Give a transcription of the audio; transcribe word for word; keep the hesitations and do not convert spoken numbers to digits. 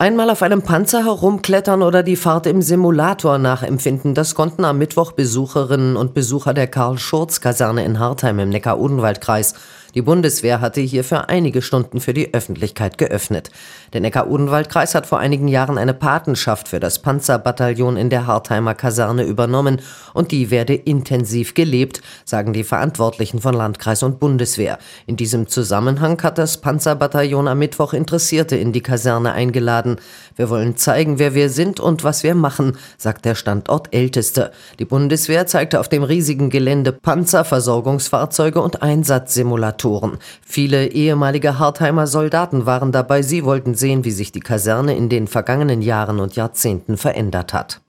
Einmal auf einem Panzer herumklettern oder die Fahrt im Simulator nachempfinden, das konnten am Mittwoch Besucherinnen und Besucher der Karl-Schurz-Kaserne in Hartheim im Neckar-Odenwald-Kreis. Die Bundeswehr hatte hier für einige Stunden für die Öffentlichkeit geöffnet. Der Neckar-Odenwald-Kreis hat vor einigen Jahren eine Patenschaft für das Panzerbataillon in der Hartheimer Kaserne übernommen und die werde intensiv gelebt, sagen die Verantwortlichen von Landkreis und Bundeswehr. In diesem Zusammenhang hat das Panzerbataillon am Mittwoch Interessierte in die Kaserne eingeladen. Wir wollen zeigen, wer wir sind und was wir machen, sagt der Standortälteste. Die Bundeswehr zeigte auf dem riesigen Gelände Panzer, Versorgungsfahrzeuge und Einsatzsimulatoren. Viele ehemalige Hartheimer Soldaten waren dabei. Sie wollten sehen, wie sich die Kaserne in den vergangenen Jahren und Jahrzehnten verändert hat.